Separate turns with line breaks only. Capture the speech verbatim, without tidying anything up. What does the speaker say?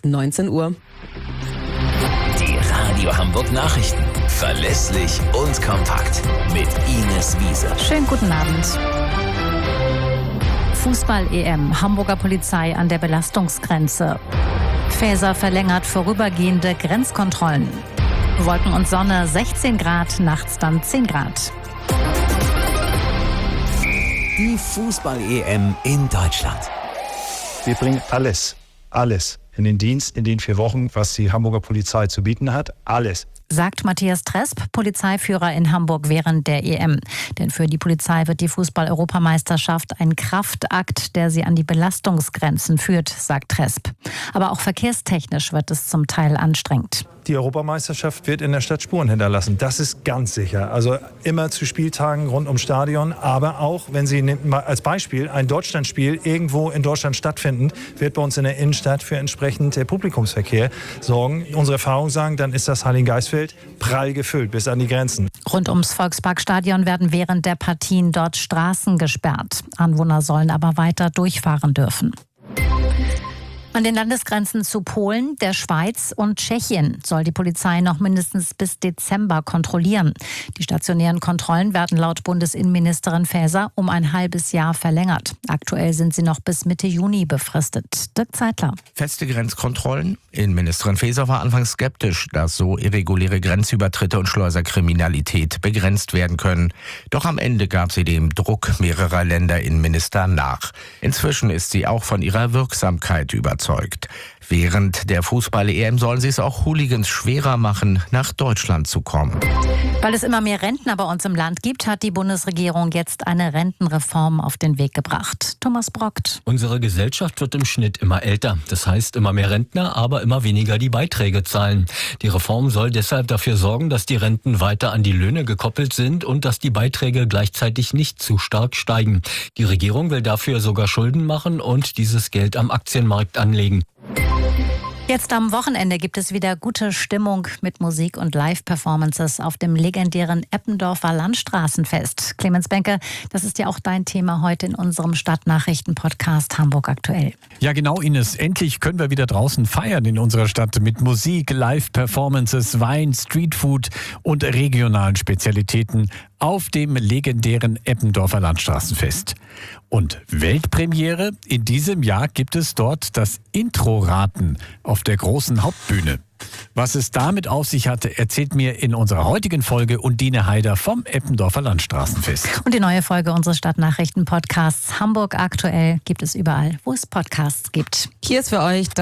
neunzehn Uhr.
Die Radio Hamburg Nachrichten. Verlässlich und kompakt. Mit Ines Wiese.
Schönen guten Abend. Fußball-E M. Hamburger Polizei an der Belastungsgrenze. Faeser verlängert vorübergehende Grenzkontrollen. Wolken und Sonne sechzehn Grad, nachts dann zehn Grad.
Die Fußball-E M in Deutschland.
Wir bringen alles, alles in den Dienst in den vier Wochen, was die Hamburger Polizei zu bieten hat. Alles.
Sagt Matthias Tresp, Polizeiführer in Hamburg während der E M. Denn für die Polizei wird die Fußball-Europameisterschaft ein Kraftakt, der sie an die Belastungsgrenzen führt, sagt Tresp. Aber auch verkehrstechnisch wird es zum Teil anstrengend.
Die Europameisterschaft wird in der Stadt Spuren hinterlassen. Das ist ganz sicher. Also immer zu Spieltagen rund ums Stadion. Aber auch, wenn Sie als Beispiel ein Deutschlandspiel irgendwo in Deutschland stattfinden, wird bei uns in der Innenstadt für entsprechend Publikumsverkehr sorgen. Unsere Erfahrungen sagen, dann ist das Heiligengeistfeld prall gefüllt bis an die Grenzen.
Rund ums Volksparkstadion werden während der Partien dort Straßen gesperrt. Anwohner sollen aber weiter durchfahren dürfen. An den Landesgrenzen zu Polen, der Schweiz und Tschechien soll die Polizei noch mindestens bis Dezember kontrollieren. Die stationären Kontrollen werden laut Bundesinnenministerin Faeser um ein halbes Jahr verlängert. Aktuell sind sie noch bis Mitte Juni befristet. Dirk Zeitler.
Feste Grenzkontrollen? Innenministerin Faeser war anfangs skeptisch, dass so irreguläre Grenzübertritte und Schleuserkriminalität begrenzt werden können. Doch am Ende gab sie dem Druck mehrerer Länderinnenminister nach. Inzwischen ist sie auch von ihrer Wirksamkeit überzeugt. Während der Fußball-E M sollen sie es auch Hooligans schwerer machen, nach Deutschland zu kommen.
Weil es immer mehr Rentner bei uns im Land gibt, hat die Bundesregierung jetzt eine Rentenreform auf den Weg gebracht. Thomas Brockt.
Unsere Gesellschaft wird im Schnitt immer älter. Das heißt, immer mehr Rentner, aber immer weniger die Beiträge zahlen. Die Reform soll deshalb dafür sorgen, dass die Renten weiter an die Löhne gekoppelt sind und dass die Beiträge gleichzeitig nicht zu stark steigen. Die Regierung will dafür sogar Schulden machen und dieses Geld am Aktienmarkt anlegen.
Jetzt am Wochenende gibt es wieder gute Stimmung mit Musik und Live-Performances auf dem legendären Eppendorfer Landstraßenfest. Clemens Benke, das ist ja auch dein Thema heute in unserem Stadtnachrichten-Podcast Hamburg aktuell.
Ja genau, Ines. Endlich können wir wieder draußen feiern in unserer Stadt mit Musik, Live-Performances, Wein, Streetfood und regionalen Spezialitäten auf dem legendären Eppendorfer Landstraßenfest. Und Weltpremiere, in diesem Jahr gibt es dort das Intro-Raten auf der großen Hauptbühne. Was es damit auf sich hatte, erzählt mir in unserer heutigen Folge Undine Heider vom Eppendorfer Landstraßenfest.
Und die neue Folge unseres Stadtnachrichten-Podcasts Hamburg aktuell gibt es überall, wo es Podcasts gibt.
Hier ist für euch das